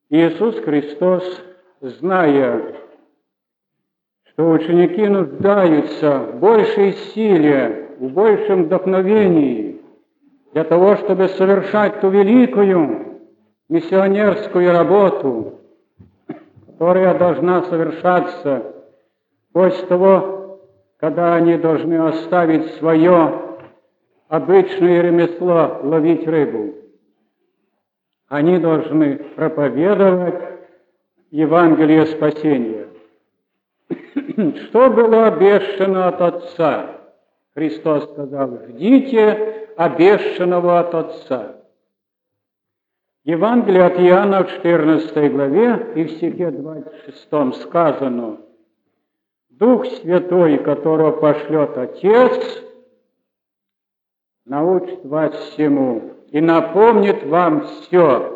Иисус Христос, зная, что ученики нуждаются в большей силе, в большем вдохновении для того, чтобы совершать ту великую миссионерскую работу, которая должна совершаться после того, когда они должны оставить свое обычное ремесло ловить рыбу. Они должны проповедовать Евангелие спасения. Что было обещано от Отца? Христос сказал: «Ждите обещанного от Отца». Евангелие от Иоанна в 14 главе и в стихе 26 сказано: «Дух Святой, которого пошлет Отец, научит вас всему и напомнит вам все».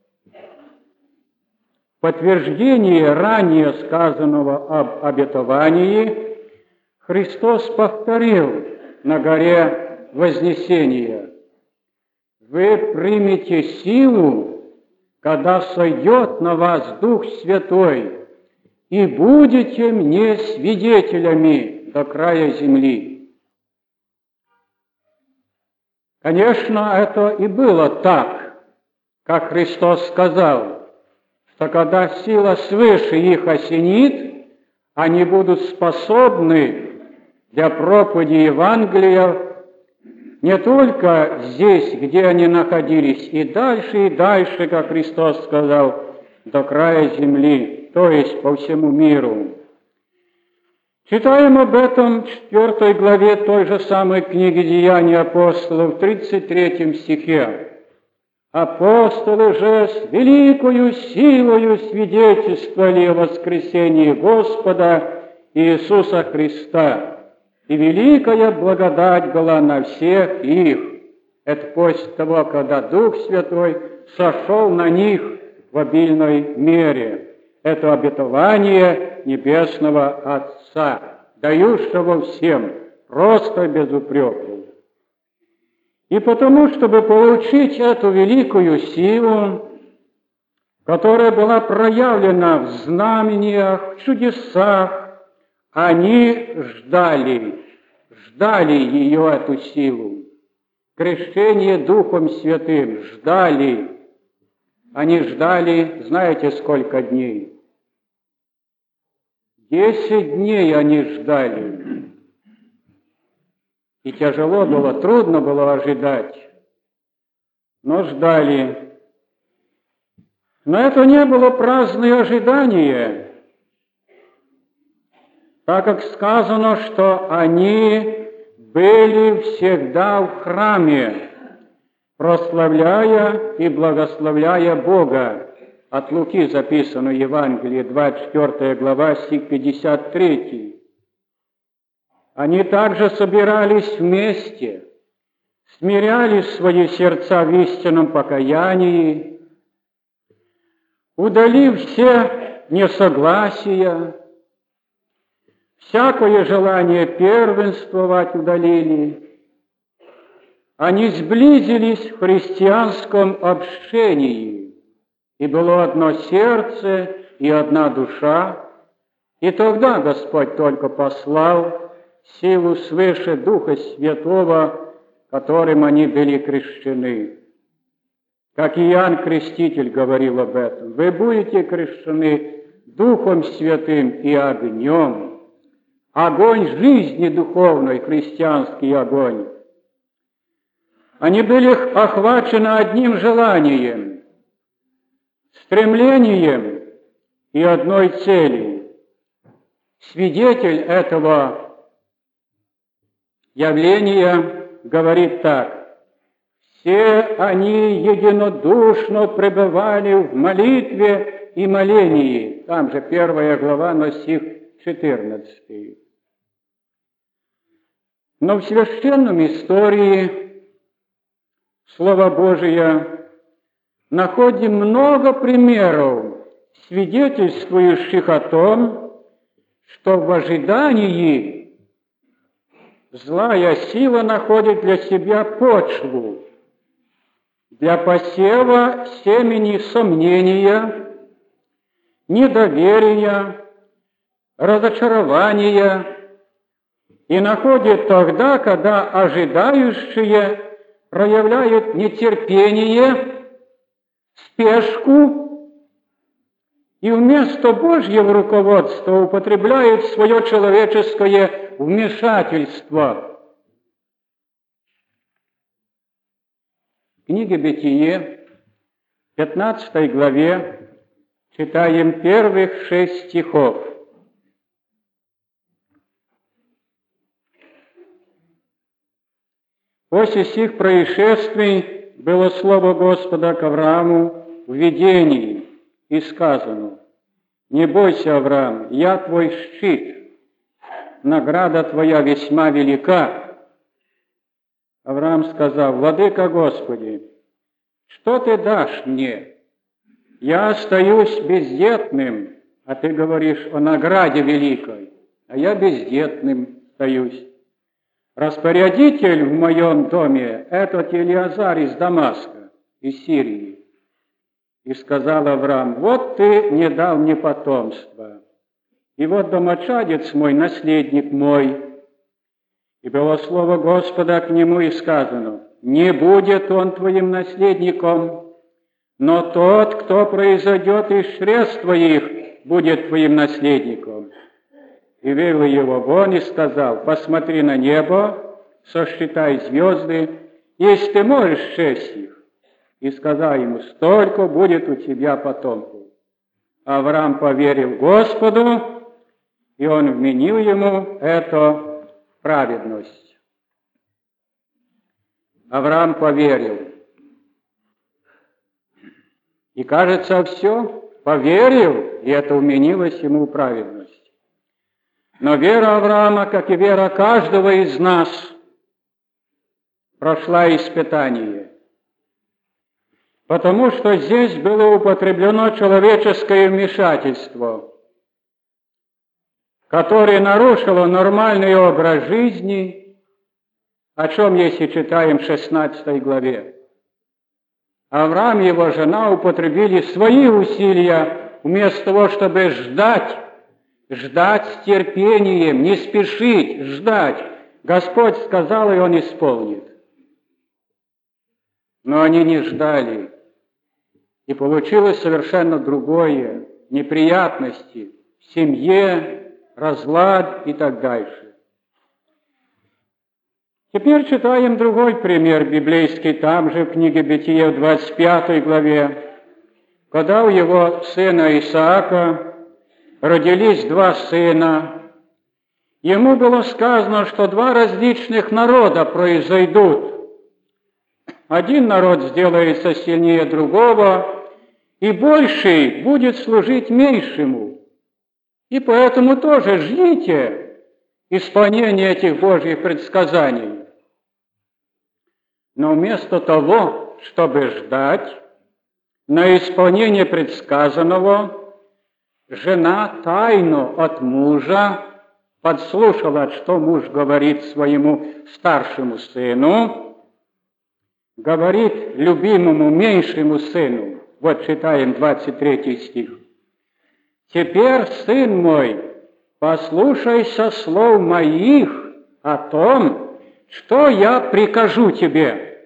В подтверждение ранее сказанного об обетовании Христос повторил на горе Вознесения: «Вы примете силу, когда сойдет на вас Дух Святой, и будете мне свидетелями до края земли». Конечно, это и было так, как Христос сказал, что когда сила свыше их осенит, они будут способны для проповеди Евангелия не только здесь, где они находились, и дальше, как Христос сказал, до края земли, то есть по всему миру. Читаем об этом в 4 главе той же самой книги «Деяния апостолов» в 33 стихе. «Апостолы же с великою силою свидетельствовали о воскресении Господа Иисуса Христа, и великая благодать была на всех их». Это после того, когда Дух Святой сошел на них в обильной мере. Это обетование Небесного Отца, дающего всем, просто без упреков. И потому, чтобы получить эту великую силу, которая была проявлена в знамениях, в чудесах, они ждали ее, эту силу. Крещение Духом Святым ждали. Они ждали, знаете, сколько дней? 10 дней они ждали. И тяжело было, трудно было ожидать, но ждали. Но это не было праздное ожидание, так как сказано, что они были всегда в храме, прославляя и благословляя Бога. От Луки записано в Евангелии, 24 глава, стих 53. Они также собирались вместе, смиряли свои сердца в истинном покаянии, удалив все несогласия, всякое желание первенствовать удалили. Они сблизились в христианском общении, и было одно сердце и одна душа, и тогда Господь только послал силу свыше Духа Святого, которым они были крещены. Как Иоанн Креститель говорил об этом: «Вы будете крещены Духом Святым и огнем». Огонь жизни духовной, христианский огонь. Они были охвачены одним желанием, стремлением и одной целью. Свидетель этого явления говорит так: «Все они единодушно пребывали в молитве и молении». Там же 1 глава, но стих 14. Но в священном истории Слова Божия находим много примеров, свидетельствующих о том, что в ожидании злая сила находит для себя почву для посева семени сомнения недоверия, разочарования и находит тогда, когда ожидающие проявляют нетерпение, спешку и вместо Божьего руководства употребляют свое человеческое вмешательство. В книге «Бытие», 15 главе, читаем первых 6 стихов. После сих происшествий было слово Господа к Аврааму в видении, и сказано: «Не бойся, Авраам, я твой щит, награда твоя весьма велика». Авраам сказал: «Владыка Господи, что ты дашь мне? Я остаюсь бездетным, а ты говоришь о награде великой, а я бездетным остаюсь. Распорядитель в моем доме — этот Елиазар из Дамаска, из Сирии». И сказал Авраам: «Вот ты не дал мне потомства, и вот домочадец мой, наследник мой». И было слово Господа к нему, и сказано: «Не будет он твоим наследником, но тот, кто произойдет из чресл твоих, будет твоим наследником». И вывел его вон и сказал: «Посмотри на небо, сосчитай звезды, если ты можешь счесть их». И сказал ему: «Столько будет у тебя потомков». Авраам поверил Господу, и он вменил ему это праведность. Авраам поверил. И, кажется, все, поверил, и это вменилось ему в праведность. Но вера Авраама, как и вера каждого из нас, прошла испытание. Потому что здесь было употреблено человеческое вмешательство, которое нарушило нормальный образ жизни, о чем, если читаем в 16 главе. Авраам и его жена употребили свои усилия вместо того, чтобы ждать с терпением, не спешить, ждать. Господь сказал, и Он исполнит. Но они не ждали. И получилось совершенно другое. Неприятности в семье, разлад и так дальше. Теперь читаем другой пример библейский, там же в книге Бытие в 25 главе. Когда у его сына Исаака родились 2 сына, ему было сказано, что 2 различных народа произойдут. Один народ сделается сильнее другого, и больший будет служить меньшему. И поэтому тоже ждите исполнения этих Божьих предсказаний. Но вместо того, чтобы ждать на исполнение предсказанного, жена тайно от мужа подслушала, что муж говорит своему старшему сыну, говорит любимому меньшему сыну. Вот читаем 23 стих. «Теперь, сын мой, послушайся слов моих о том, что я прикажу тебе».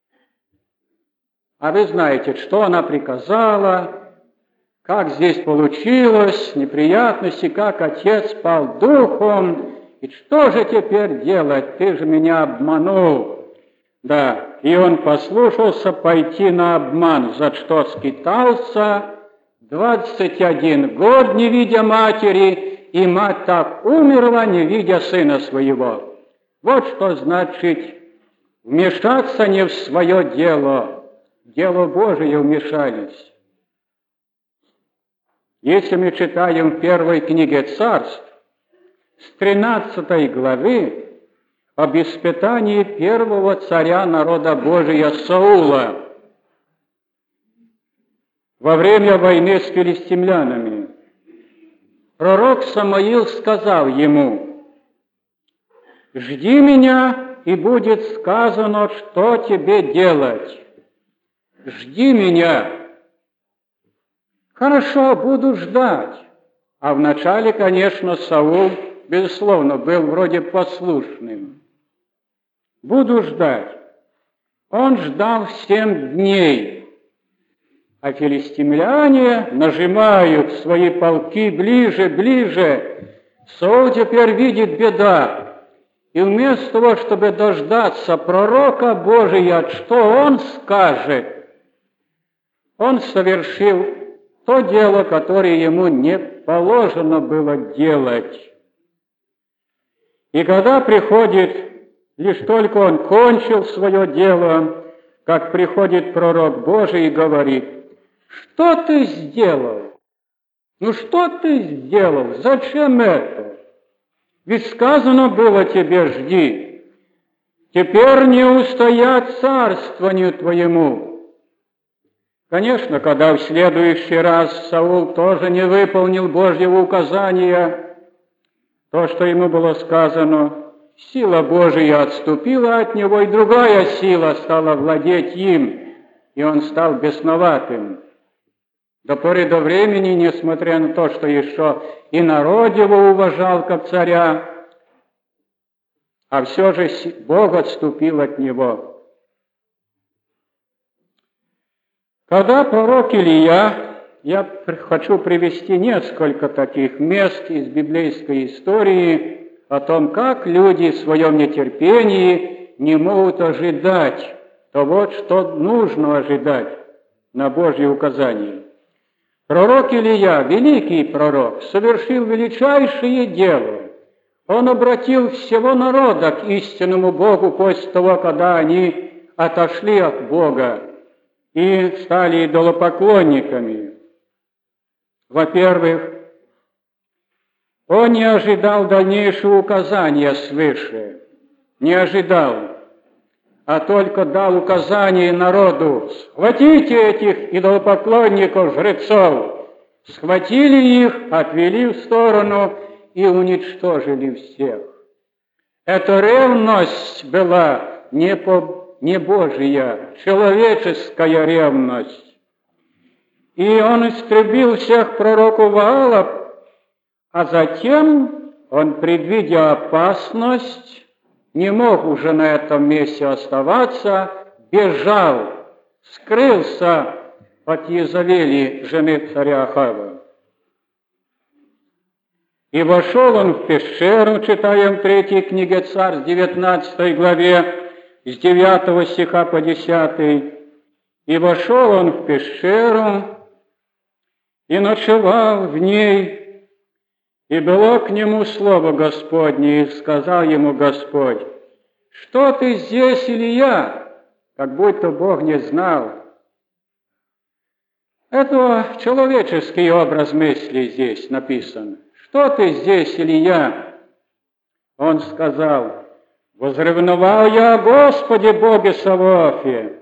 А вы знаете, что она приказала, как здесь получилось, неприятности, как отец пал духом. И что же теперь делать? Ты же меня обманул. Да, и он послушался пойти на обман, за что скитался 21 год, не видя матери, и мать так умерла, не видя сына своего. Вот что значит вмешаться не в свое дело, дело Божие вмешались. Если мы читаем в первой книге Царств, с 13 главы, об испытании первого царя народа Божия Саула во время войны с филистимлянами, пророк Самуил сказал ему: «Жди меня, и будет сказано, что тебе делать. Жди меня». Хорошо, буду ждать. А вначале, конечно, Саул, безусловно, был вроде послушным. Буду ждать. Он ждал 7 дней. А филистимляне нажимают свои полки ближе, ближе. Саул теперь видит беда. И вместо того, чтобы дождаться пророка Божия, что он скажет, он совершил то дело, которое ему не положено было делать. И когда приходит, лишь только он кончил свое дело, как приходит пророк Божий и говорит: «Что ты сделал? Ну что ты сделал? Зачем это? Ведь сказано было тебе: жди. Теперь не устоять царствованию твоему». Конечно, когда в следующий раз Саул тоже не выполнил Божьего указания, то, что ему было сказано, сила Божия отступила от него, и другая сила стала владеть им, и он стал бесноватым. До поры до времени, несмотря на то, что еще и народ его уважал как царя, а все же Бог отступил от него. Когда пророк Илия, я хочу привести несколько таких мест из библейской истории о том, как люди в своем нетерпении не могут ожидать того, что нужно ожидать на Божье указание. Пророк Илия, великий пророк, совершил величайшее дело. Он обратил всего народа к истинному Богу после того, когда они отошли от Бога и стали идолопоклонниками. Во-первых, он не ожидал дальнейшего указания свыше, не ожидал, а только дал указание народу: схватите этих идолопоклонников, жрецов. Схватили их, отвели в сторону и уничтожили всех. Эта ревность была не Божья, человеческая ревность. И он истребил всех пророков Ваала, а затем он, предвидя опасность, не мог уже на этом месте оставаться, бежал, скрылся от Иезавели, жены царя Ахава. И вошел он в пещеру, читаем в 3 книге Царств, 19 главе, с 9 стиха по 10. «И вошел он в пещеру, и ночевал в ней, и было к нему слово Господне, и сказал ему Господь: что ты здесь, Илия?» Как будто Бог не знал. Это человеческий образ мысли здесь написан. «Что ты здесь, Илия?» Он сказал: «Возревновал я о Господе Боге Саваофе».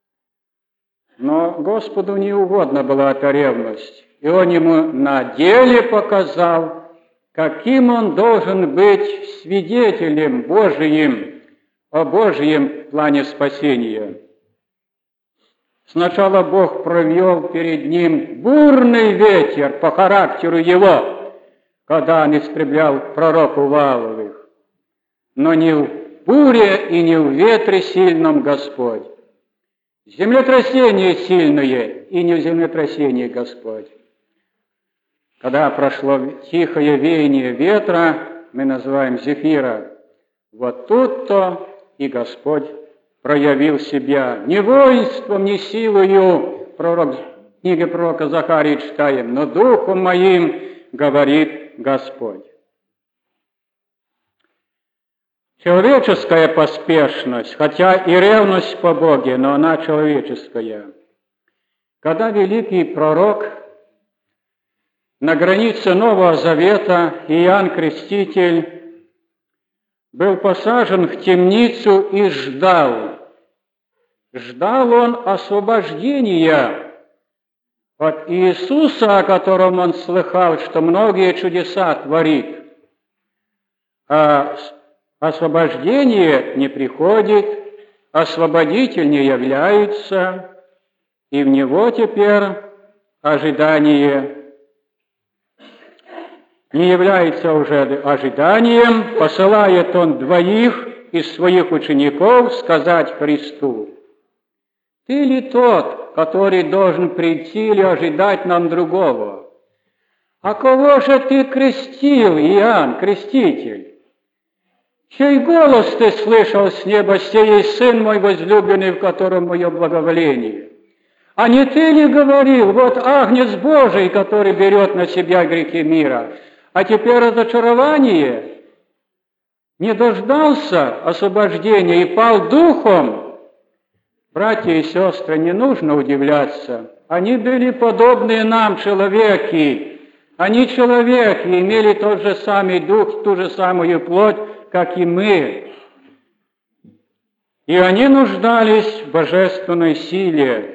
Но Господу не угодна была эта ревность, и Он ему на деле показал, каким он должен быть свидетелем Божиим о Божьем плане спасения. Сначала Бог провел перед ним бурный ветер по характеру его, когда он истреблял пророков Вааловых, но не в буре и не в ветре сильном Господь. Землетрясение сильное, и не в землетрясении Господь. Когда прошло тихое веяние ветра, мы называем зефира, вот тут-то и Господь проявил себя не воинством, не силою, в книге пророка Захарии читаем, но духом моим, говорит Господь. Человеческая поспешность, хотя и ревность по Боге, но она человеческая. Когда великий пророк на границе Нового Завета, Иоанн Креститель, был посажен в темницу и ждал. Ждал он освобождения от Иисуса, о котором он слыхал, что многие чудеса творит. А освобождение не приходит, освободитель не является, и в него теперь ожидание не является уже ожиданием, посылает Он двоих из своих учеников сказать Христу: «Ты ли тот, который должен прийти или ожидать нам другого? А кого же ты крестил, Иоанн, креститель? Чей голос ты слышал с неба: сей Сын мой возлюбленный, в котором мое благоволение? А не ты ли говорил: вот Агнец Божий, который берет на себя грехи мира? А теперь разочарование, не дождался освобождения и пал духом». Братья и сестры, не нужно удивляться. Они были подобные нам, человеки. Они человеки, имели тот же самый дух, ту же самую плоть, как и мы. И они нуждались в божественной силе.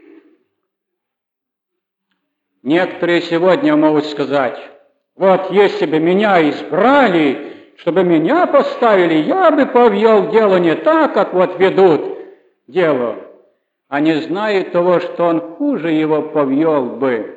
Некоторые сегодня могут сказать: вот если бы меня избрали, чтобы меня поставили, я бы повел дело не так, как вот ведут дело. А не знают того, что он хуже его повел бы.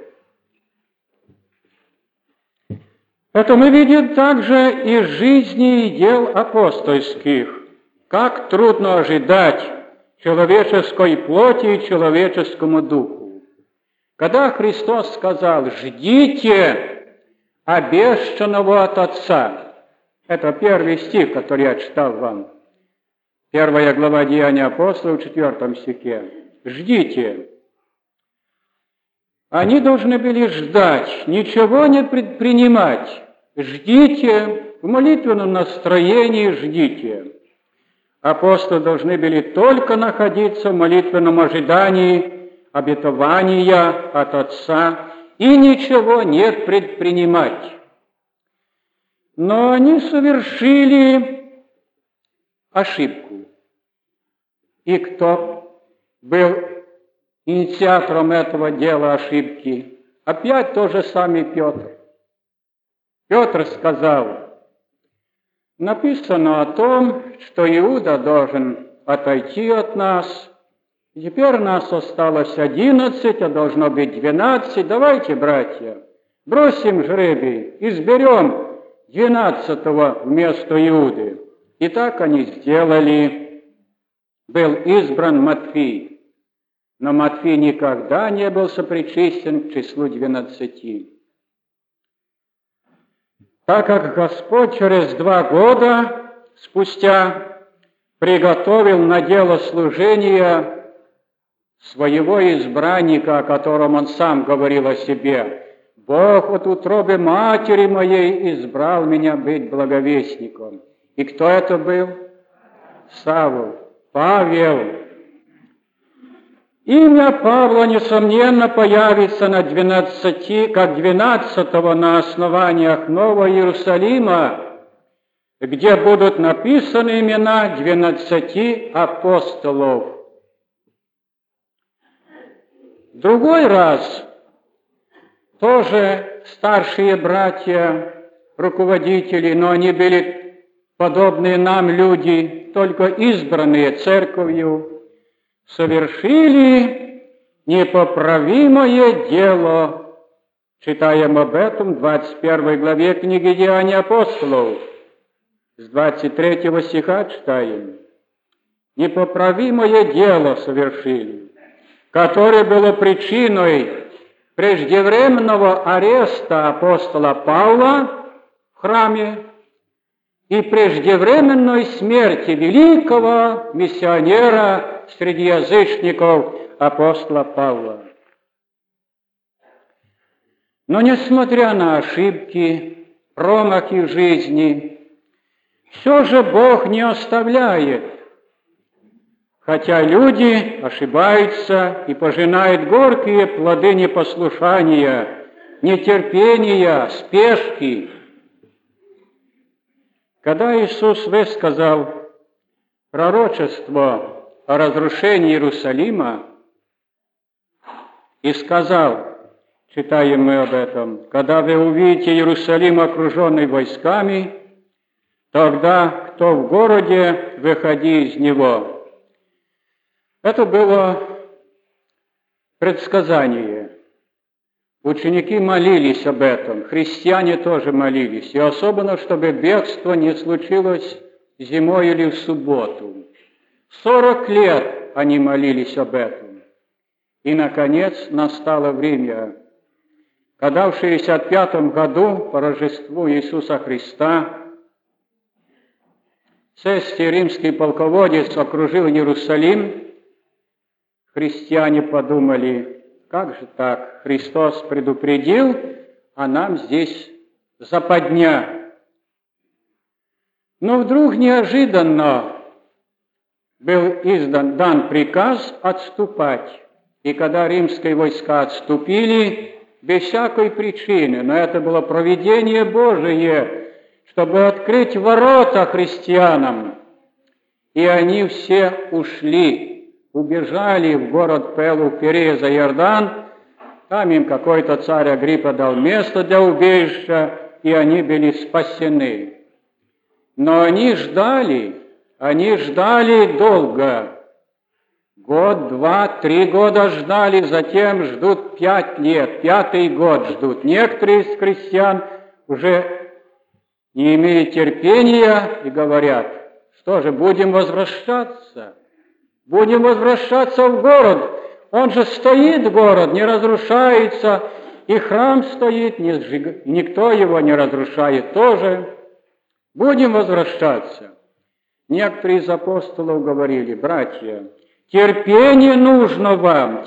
Это мы видим также из жизни и дел апостольских, как трудно ожидать человеческой плоти и человеческому духу. Когда Христос сказал: «Ждите обещанного от Отца», это первый стих, который я читал вам, 1 глава Деяния апостолов, 4 стихе. «Ждите». Они должны были ждать, ничего не предпринимать. Ждите, в молитвенном настроении ждите. Апостолы должны были только находиться в молитвенном ожидании обетования от Отца и ничего не предпринимать. Но они совершили ошибку. И кто был инициатором этого дела ошибки? Опять тот же самый Петр. Петр сказал: написано о том, что Иуда должен отойти от нас. Теперь нас осталось 11, а должно быть 12. Давайте, братья, бросим жребий, изберем 12-го вместо Иуды. И так они сделали. Был избран Матфей. Но Матфей никогда не был сопричастен к числу 12. Так как Господь через 2 года спустя приготовил на дело служения своего избранника, о котором он сам говорил о себе: «Бог от утробы матери моей избрал меня быть благовестником». И кто это был? Савл, Павел. Имя Павла, несомненно, появится на 12, как 12-го на основаниях Нового Иерусалима, где будут написаны имена 12 апостолов. В другой раз тоже старшие братья, руководители, но они были подобные нам люди, только избранные церковью, совершили непоправимое дело. Читаем об этом в 21 главе книги Деяний апостолов. С 23 стиха читаем. Непоправимое дело совершили, которое было причиной преждевременного ареста апостола Павла в храме и преждевременной смерти великого миссионера среди язычников апостола Павла. Но несмотря на ошибки, промахи в жизни, все же Бог не оставляет. Хотя люди ошибаются и пожинают горькие плоды непослушания, нетерпения, спешки. Когда Иисус высказал пророчество о разрушении Иерусалима и сказал, читаем мы об этом: «Когда вы увидите Иерусалим, окруженный войсками, тогда кто в городе, выходи из него». Это было предсказание. Ученики молились об этом, христиане тоже молились, и особенно, чтобы бегство не случилось зимой или в субботу. 40 лет они молились об этом. И, наконец, настало время, когда в 65 году по Рождеству Иисуса Христа царский римский полководец окружил Иерусалим. Христиане подумали, как же так? Христос предупредил, а нам здесь западня. Но вдруг неожиданно был дан приказ отступать. И когда римские войска отступили, без всякой причины, но это было провидение Божие, чтобы открыть ворота христианам. И они все ушли, убежали в город Пелу, перееза Иордан. Там им какой-то царь Агриппа дал место для убежища, и они были спасены. Но они ждали долго. Год, 2, 3 года ждали, затем ждут 5 лет, 5-й год ждут. Некоторые из христиан уже не имеют терпения и говорят, что же, будем возвращаться? Будем возвращаться в город. Он же стоит, город, не разрушается, и храм стоит, никто его не разрушает тоже. Будем возвращаться. Некоторые из апостолов говорили, братья, терпение нужно вам,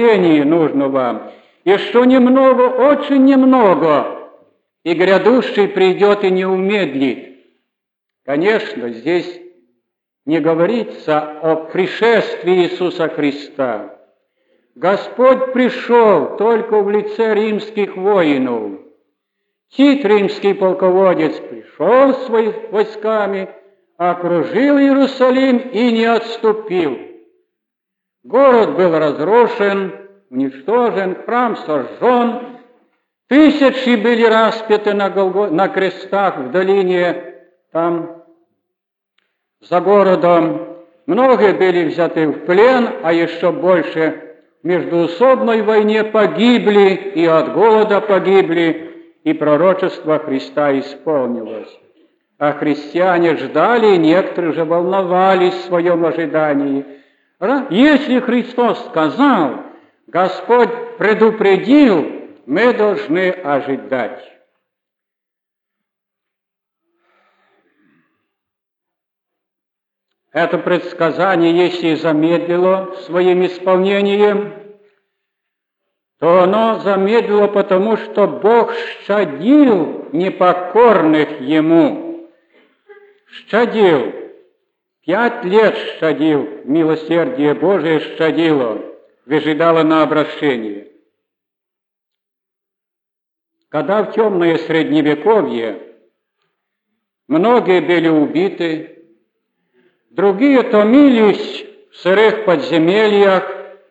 еще немного, очень немного, и грядущий придет и не умедлит. Конечно, здесь не говорится о пришествии Иисуса Христа. Господь пришел только в лице римских воинов. Тит, римский полководец, пришел с войсками, окружил Иерусалим и не отступил. Город был разрушен, уничтожен, храм сожжен, тысячи были распяты на крестах в долине, там, за городом. Многие были взяты в плен, а еще больше в междоусобной войне погибли, и от голода погибли, и пророчество Христа исполнилось. А христиане ждали, некоторые же волновались в своем ожидании. Если Христос сказал, Господь предупредил, мы должны ожидать. Это предсказание, если замедлило своим исполнением, то оно замедлило потому, что Бог щадил непокорных Ему. Щадил. 5 лет щадил, милосердие Божие щадило, выжидало на обращение. Когда в темное Средневековье многие были убиты, другие томились в сырых подземельях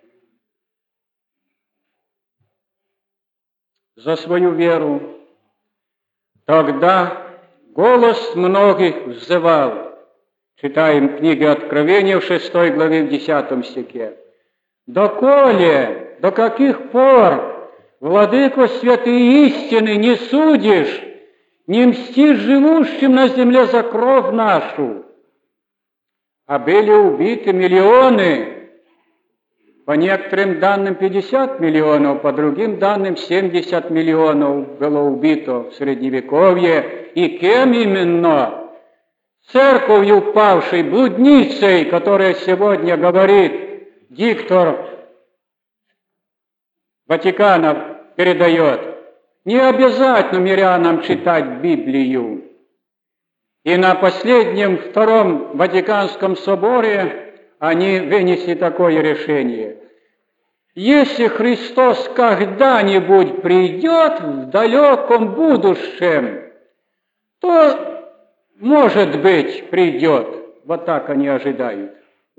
за свою веру, тогда голос многих взывал. Читаем книги Откровения в 6 главе, в 10 стихе. «Доколе, до каких пор, владыко святые истины, не судишь, не мстишь живущим на земле за кровь нашу?» А были убиты миллионы, по некоторым данным 50 миллионов, по другим данным 70 миллионов было убито в Средневековье. И кем именно? Церковью павшей, блудницей, которая сегодня говорит, диктор Ватикана передает, не обязательно мирянам читать Библию. И на последнем Втором Ватиканском соборе они вынесли такое решение. Если Христос когда-нибудь придет в далеком будущем, то, может быть, придет. Вот так они ожидают.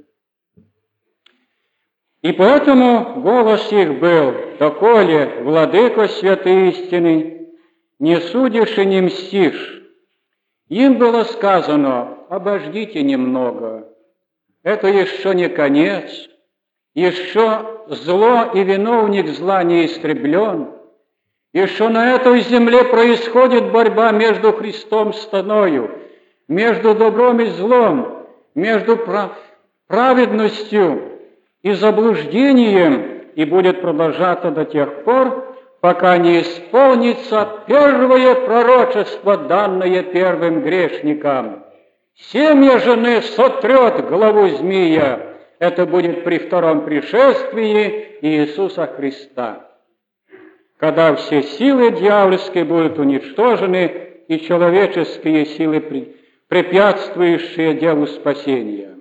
И поэтому голос их был: «Доколе, владыко святой истины, не судишь и не мстишь». Им было сказано: обождите немного, это еще не конец, еще зло и виновник зла не истреблен, и что на этой земле происходит борьба между Христом и сатаною, между добром и злом, между праведностью и заблуждением, и будет продолжаться до тех пор, пока не исполнится первое пророчество, данное первым грешникам. Семя жены сотрет главу змея. Это будет при втором пришествии Иисуса Христа, когда все силы дьявольские будут уничтожены и человеческие силы, препятствующие делу спасения.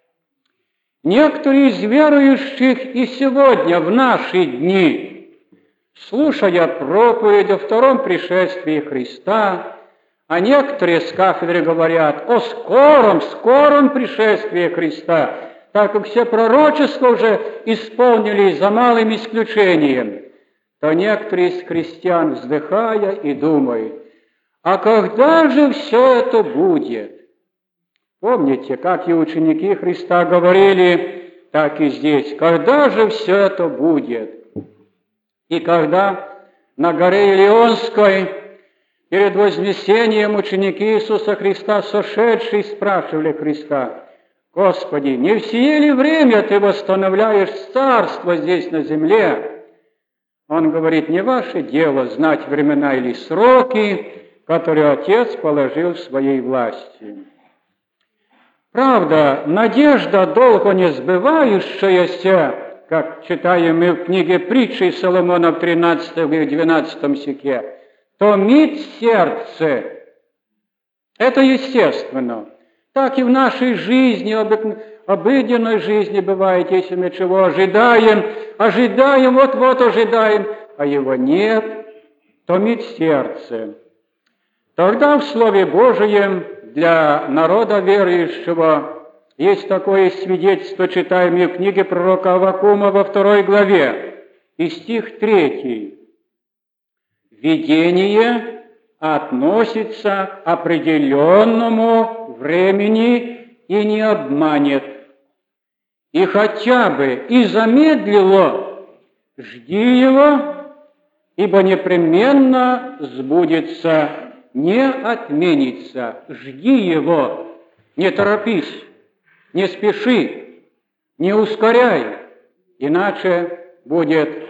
Некоторые из верующих и сегодня, в наши дни, слушая проповедь о втором пришествии Христа, а некоторые с кафедры говорят о скором пришествии Христа, так как все пророчества уже исполнились за малым исключением, то некоторые из христиан, вздыхая и думают, а когда же все это будет? Помните, как и ученики Христа говорили, так и здесь, когда же все это будет? И когда на горе Илионской перед вознесением ученики Иисуса Христа, сошедшие, спрашивали Христа, «Господи, не в сие ли время Ты восстановляешь царство здесь на земле?» Он говорит, не ваше дело знать времена или сроки, которые Отец положил в своей власти. Правда, надежда долго не сбывающаяся, как читаем мы в книге притчи Соломона в 13 и 12 стихе, томит сердце. Это естественно. Так и в нашей жизни, обыденной жизни бывает, если мы чего ожидаем, вот-вот ожидаем, а его нет, томит сердце. Тогда в Слове Божием для народа верующего есть такое свидетельство, читаем в книге пророка Аввакума во 2 главе, и стих 3. Видение относится к определенному времени и не обманет. И хотя бы и замедлило, жди его, ибо непременно сбудется, не отменится. Жди его, не торопись, не спеши, не ускоряй, иначе будет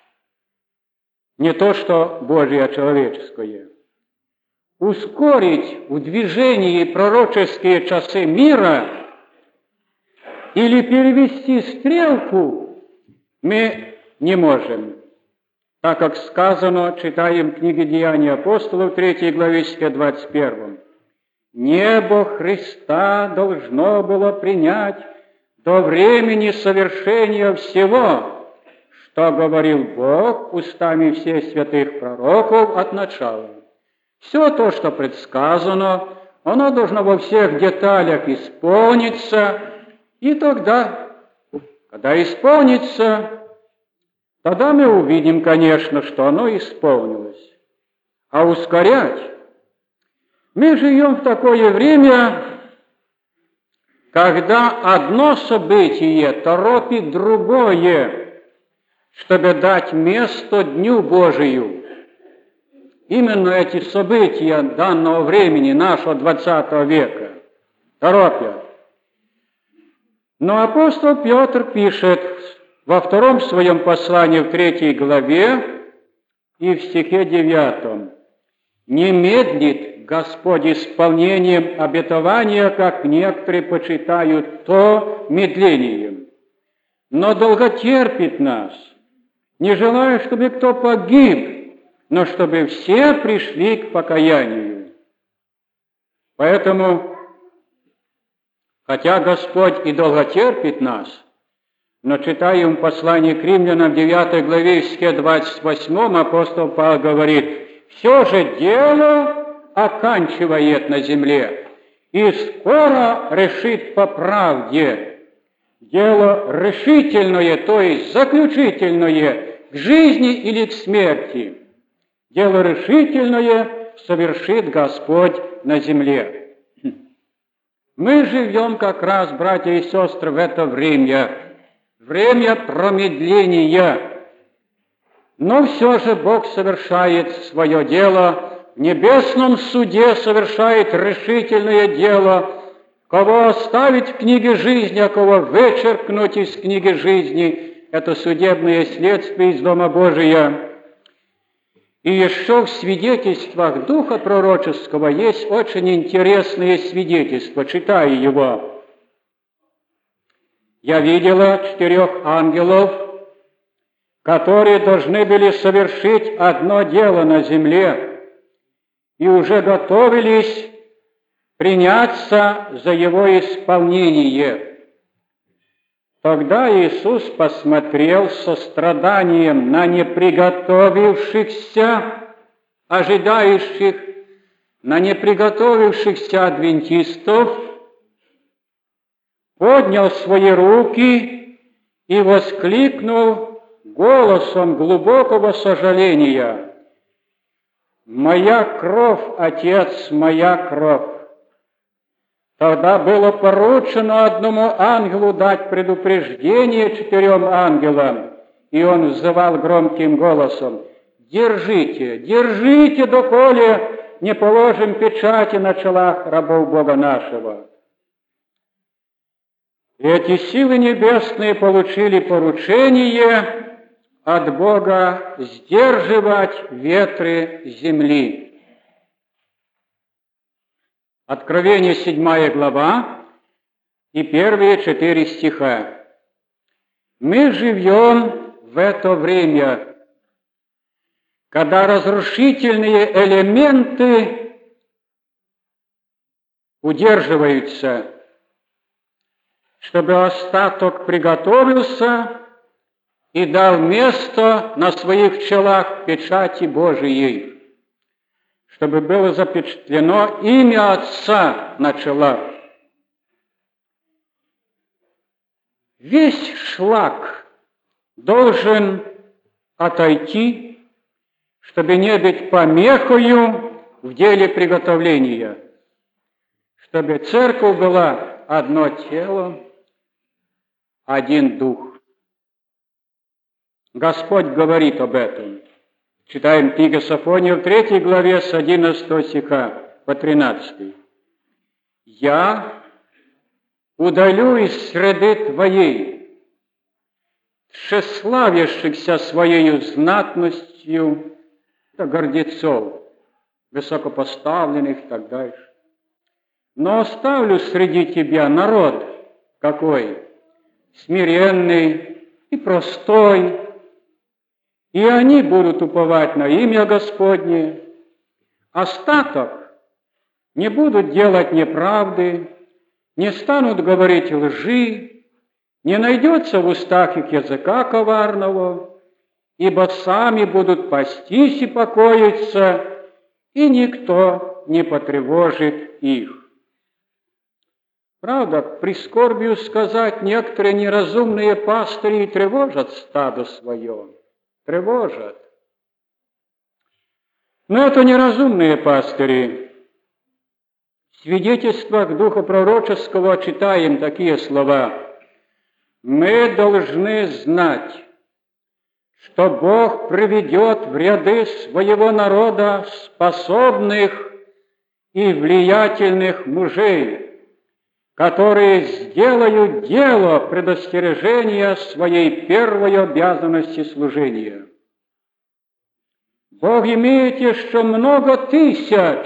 не то, что Божие, а человеческое. Ускорить в движении пророческие часы мира или перевести стрелку мы не можем, так как сказано, читаем в книге Деяний апостолов, 3 главе, стихе 21. «Небо Христа должно было принять до времени совершения всего, что говорил Бог устами всех святых пророков от начала». Все то, что предсказано, оно должно во всех деталях исполниться, и тогда, когда исполнится, тогда мы увидим, конечно, что оно исполнилось. А ускорять? Мы живем в такое время, когда одно событие торопит другое, чтобы дать место Дню Божию. Именно эти события данного времени, нашего 20 века, торопят. Но апостол Петр пишет во 2 своем послании в 3 главе и в стихе 9: «Не медлит Господь исполнением обетования, как некоторые почитают то медлением, но долготерпит нас, не желая, чтобы кто погиб, но чтобы все пришли к покаянию». Поэтому, хотя Господь и долготерпит нас, но читаем в послании к Римлянам 9 главе, стихе 28, апостол Павел говорит: «Все же дело оканчивает на земле, и скоро решит по правде». Дело решительное, то есть заключительное, к жизни или к смерти. Дело решительное совершит Господь на земле. Мы живем как раз, братья и сестры, в это время промедления. Но все же Бог совершает свое дело, в небесном суде совершает решительное дело, кого оставить в книге жизни, а кого вычеркнуть из книги жизни. Это судебное следствие из Дома Божия. И еще в свидетельствах Духа Пророческого есть очень интересные свидетельства. Читаю его. «Я видела 4 ангелов, которые должны были совершить одно дело на земле и уже готовились приняться за его исполнение. Тогда Иисус посмотрел с состраданием на неприготовившихся, ожидающих, на неприготовившихся адвентистов, поднял свои руки и воскликнул голосом глубокого сожаления: «Моя кровь, Отец, моя кровь!» Тогда было поручено одному ангелу дать предупреждение 4 ангелам, и он взывал громким голосом: «Держите, держите, доколе не положим печати на челах рабов Бога нашего». Эти силы небесные получили поручение от Бога сдерживать ветры земли. Откровение 7 глава и первые 4 стиха. Мы живем в это время, когда разрушительные элементы удерживаются, чтобы остаток приготовился и дал место на своих челах печати Божией, чтобы было запечатлено имя Отца на челах. Весь шлак должен отойти, чтобы не быть помехою в деле приготовления, чтобы церковь была одно тело, один дух. Господь говорит об этом. Читаем книгу Софония в 3 главе с 11 стиха по 13. «Я удалю из среды твоей тщеславящихся своею знатностью, гордецов, высокопоставленных и так дальше. Но оставлю среди тебя народ какой? Смиренный и простой, и они будут уповать на имя Господне. Остаток не будут делать неправды, не станут говорить лжи, не найдется в устах их языка коварного, ибо сами будут пастись и покоиться, и никто не потревожит их». Правда, прискорбию сказать, некоторые неразумные пастыри тревожат стадо свое, тревожат. Но это неразумные пастыри. В свидетельствах Духа Пророческого читаем такие слова: «Мы должны знать, что Бог приведет в ряды своего народа способных и влиятельных мужей, которые сделают дело предостережения своей первой обязанности служения. Бог имеет еще много тысяч,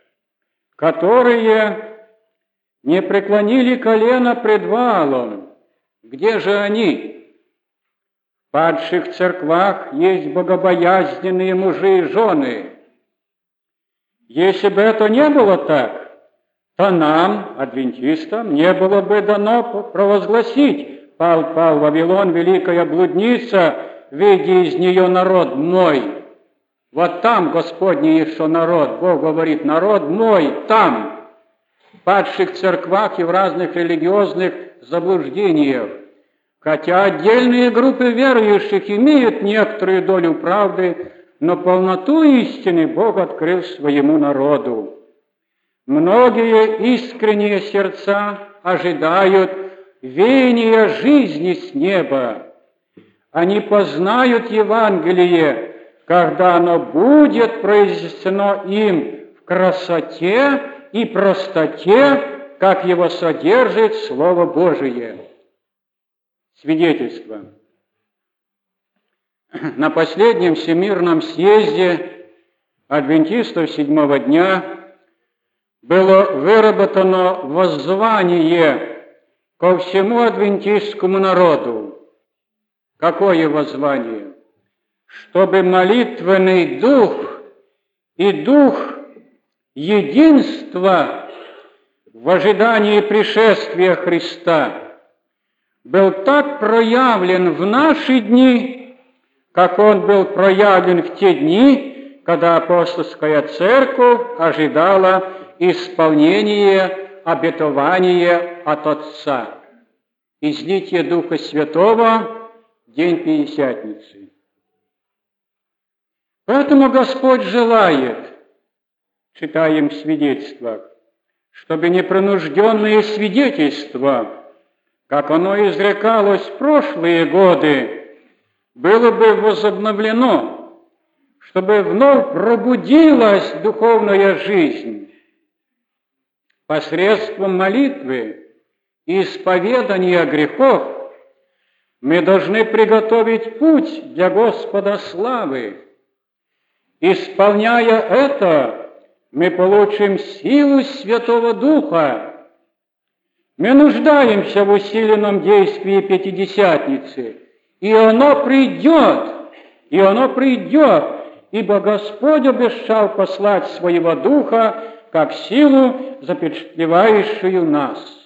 которые не преклонили колено пред Ваалом. Где же они? В падших церквах есть богобоязненные мужи и жены. Если бы это не было так, то нам, адвентистам, не было бы дано провозгласить: «Пал Вавилон, великая блудница, выйди из нее, народ мой». Вот там Господний еще народ. Бог говорит: народ мой там, в падших церквах и в разных религиозных заблуждениях. Хотя отдельные группы верующих имеют некоторую долю правды, но полноту истины Бог открыл своему народу. Многие искренние сердца ожидают веяния жизни с неба, они познают Евангелие, когда оно будет произнесено им в красоте и простоте, как его содержит Слово Божие. Свидетельство. На последнем Всемирном съезде адвентистов седьмого дня было выработано воззвание ко всему адвентистскому народу. Какое воззвание? Чтобы молитвенный дух и дух единства в ожидании пришествия Христа был так проявлен в наши дни, как он был проявлен в те дни, когда апостольская церковь ожидала исполнения обетования от Отца. Излитие Духа Святого в день Пятидесятницы. Поэтому Господь желает, читаем в свидетельствах, чтобы непринужденные свидетельства, как оно изрекалось в прошлые годы, было бы возобновлено, чтобы вновь пробудилась духовная жизнь посредством молитвы и исповедания грехов. Мы должны приготовить путь для Господа славы. Исполняя это, мы получим силу Святого Духа. Мы нуждаемся в усиленном действии Пятидесятницы, и оно придет, ибо Господь обещал послать Своего Духа, как силу, запечатлевающую нас.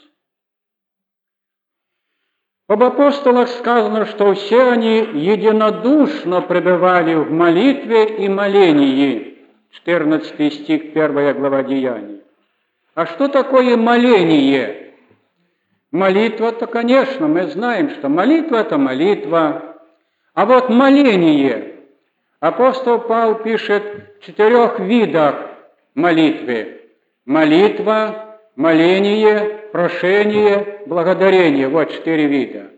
Об апостолах сказано, что все они единодушно пребывали в молитве и молении. 14 стих, 1 глава Деяний. А что такое моление? Молитва-то, конечно, мы знаем, что молитва – это молитва. А вот моление. Апостол Павел пишет в 4 видах молитвы. Молитва, моление, прошение, благодарение. Вот 4 вида.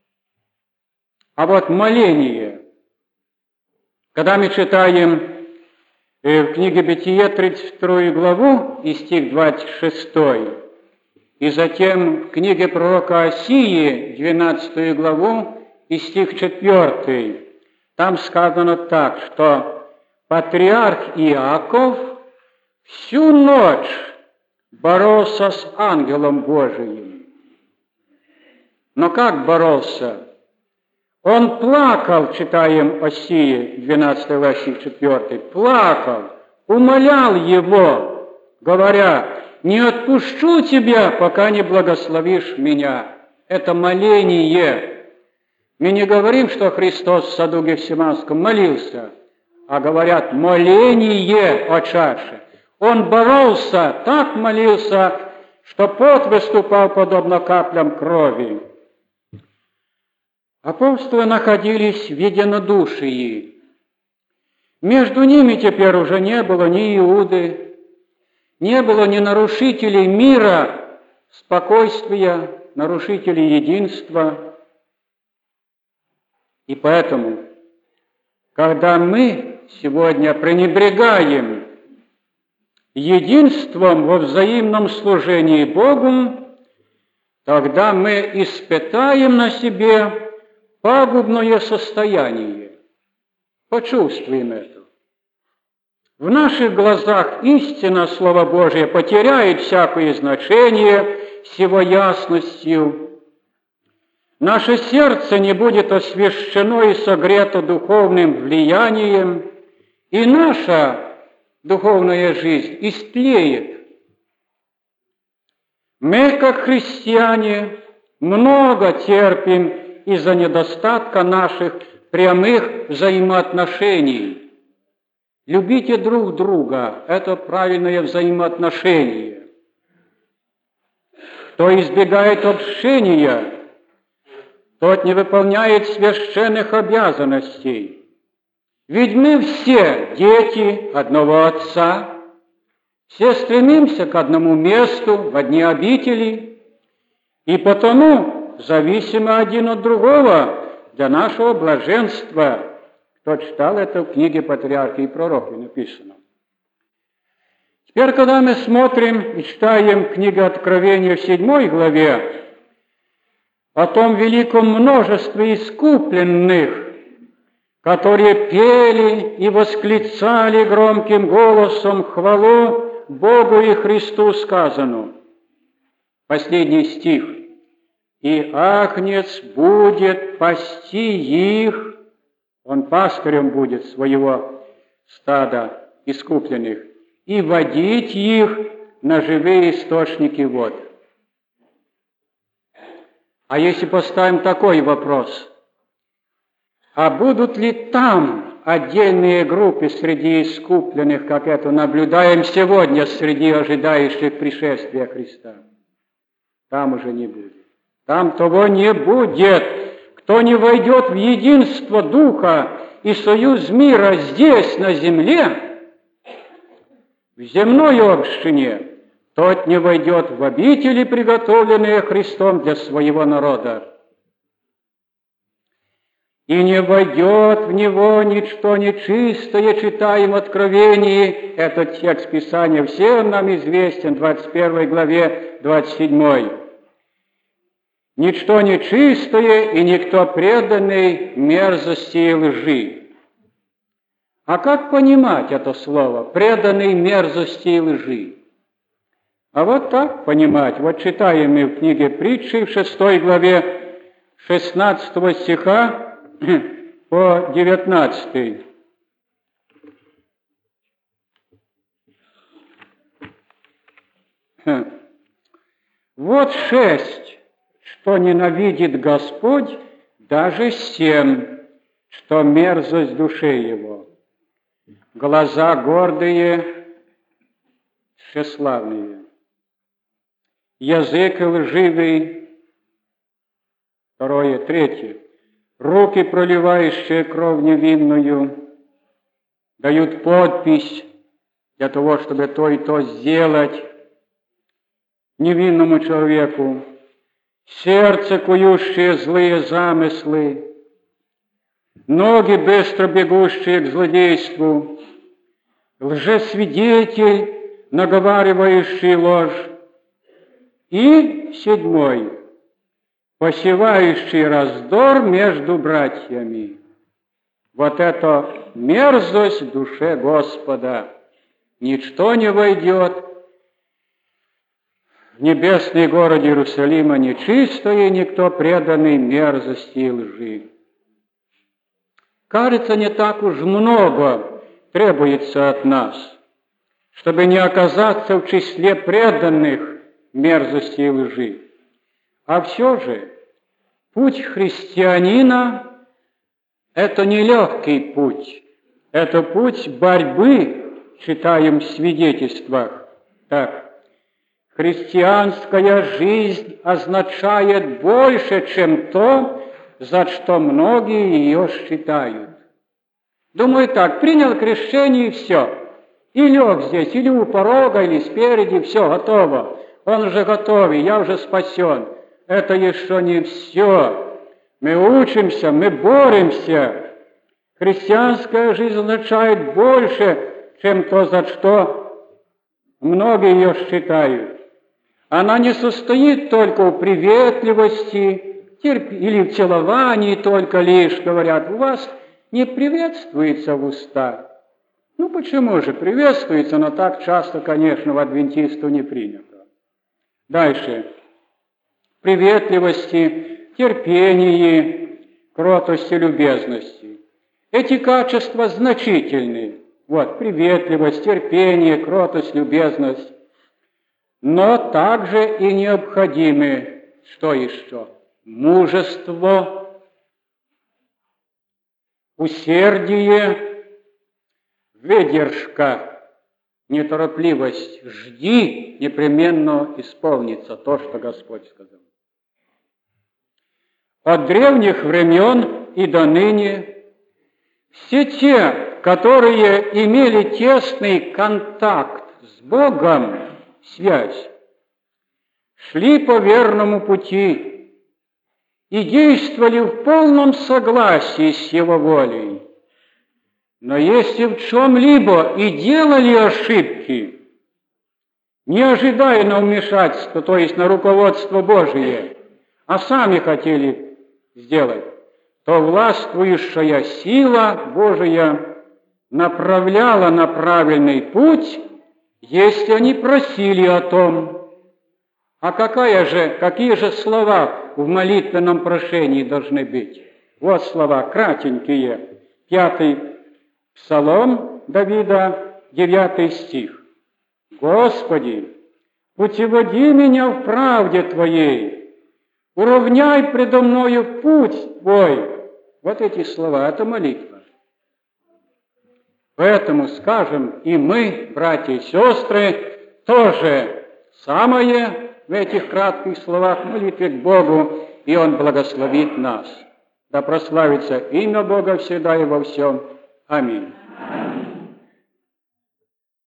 А вот моление. Когда мы читаем в книге Бытие 32 главу и стих 26, и затем в книге пророка Осии 12 главу и стих 4, там сказано так, что патриарх Иаков всю ночь боролся с ангелом Божиим. Но как боролся? Он плакал, читаем Осии 12 глава стих 4, плакал, умолял его, говоря: «Не отпущу тебя, пока не благословишь меня». Это моление. Мы не говорим, что Христос в саду Гефсиманском молился, а говорят моление о чаше. Он боролся, так молился, что пот выступал подобно каплям крови. Апостолы находились в единодушии. Между ними теперь уже не было ни Иуды, не было ни нарушителей мира, спокойствия, нарушителей единства. И поэтому, когда мы сегодня пренебрегаем единством во взаимном служении Богу, тогда мы испытаем на себе пагубное состояние. Почувствуем это. В наших глазах истина Слова Божия потеряет всякое значение с его ясностью. Наше сердце не будет освящено и согрето духовным влиянием, и наша духовная жизнь истлеет. Мы, как христиане, много терпим из-за недостатка наших прямых взаимоотношений. Любите друг друга – это правильное взаимоотношение. Кто избегает общения, тот не выполняет священных обязанностей. Ведь мы все дети одного Отца, все стремимся к одному месту, в одни обители, и потому зависимы один от другого, для нашего блаженства. Кто читал это в книге «Патриархи и пророки» написано. Теперь, когда мы смотрим и читаем книгу Откровения в 7 главе о том великом множестве искупленных, которые пели и восклицали громким голосом хвалу Богу и Христу, сказано. Последний стих. «И Агнец будет пасти их», он пастырем будет своего стада искупленных, «и водить их на живые источники вод». А если поставим такой вопрос, а будут ли там отдельные группы среди искупленных, как это наблюдаем сегодня среди ожидающих пришествия Христа? Там уже не будет. Там того не будет. Кто не войдет в единство Духа и союз мира здесь, на земле, в земной общине, тот не войдет в обители, приготовленные Христом для своего народа. И не войдет в него ничто нечистое, читаем в Откровении, этот текст Писания всем нам известен, 21 главе, 27. Ничто нечистое и никто преданный мерзости и лжи. А как понимать это слово «преданный мерзости и лжи»? А вот так понимать. Вот читаем мы в книге Притчи в 6 главе 16 стиха по 19. Вот 6, что ненавидит Господь, даже 7, что мерзость душе его. Глаза гордые, тщеславные. Язык лживый, 2, 3. Руки, проливающие кровь невинную, дают подпись для того, чтобы то и то сделать невинному человеку. Сердце, кующее злые замыслы, ноги, быстро бегущие к злодейству, лжесвидетель, наговаривающий ложь, и 7, посевающий раздор между братьями. Вот это мерзость в душе Господа. Ничто не войдет в небесный город Иерусалима нечистое, никто преданный мерзости и лжи. Кажется, не так уж много требуется от нас, чтобы не оказаться в числе преданных мерзости и лжи. А все же путь христианина – это не легкий путь, это путь борьбы, читаем в свидетельствах. Так, христианская жизнь означает больше, чем то, за что многие ее считают. Думаю так, принял крещение и все. И лег здесь, или у порога, или спереди, все, готово. Он уже готов, и я уже спасен. Это еще не все. Мы учимся, мы боремся. Христианская жизнь означает больше, чем то, за что многие ее считают. Она не состоит только в приветливости или в целовании только лишь, говорят, у вас не приветствуется в устах. Ну почему же? Приветствуется, но так часто, конечно, в адвентисту не принято. Дальше. Приветливости, терпении, кротости, любезности. Эти качества значительны. Вот, приветливость, терпение, кротость, любезность. Но также и необходимы, что еще? Мужество, усердие, выдержка, неторопливость. Жди, непременно исполнится то, что Господь сказал. От древних времен и до ныне все те, которые имели тесный контакт с Богом, связь, шли по верному пути и действовали в полном согласии с Его волей. Но если в чем-либо и делали ошибки, не ожидая на вмешательство, то есть на руководство Божие, а сами хотели сделать, то властвующая сила Божия направляла на правильный путь, если они просили о том. А какие же слова в молитвенном прошении должны быть? Вот слова, кратенькие. 5-й Псалом Давида, 9 стих. «Господи, путеводи меня в правде Твоей, уравняй предо мною путь Твой». Вот эти слова, это молитва. Поэтому скажем и мы, братья и сестры, тоже самое в этих кратких словах молитве к Богу, и Он благословит нас. Да прославится имя Бога всегда и во всем. Аминь.